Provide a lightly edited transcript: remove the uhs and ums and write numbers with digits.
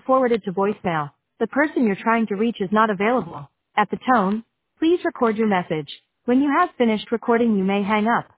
forwarded to voicemail. The person you're trying to reach is not available. At the tone, please record your message. When you have finished recording, you may hang up.